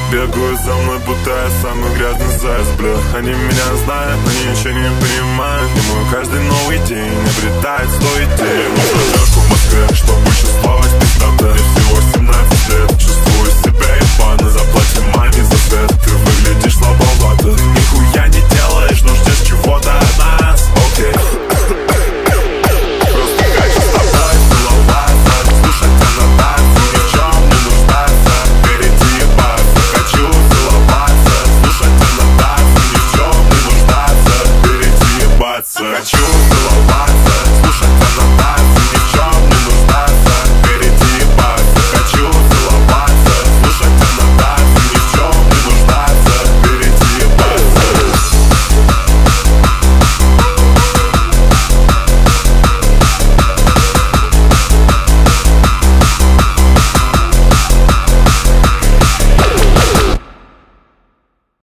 Бегают за мной, будто я самый грязный заяц, бля. Они меня знают, но ничего не понимают. И мой каждый новый день обретает 100 идей.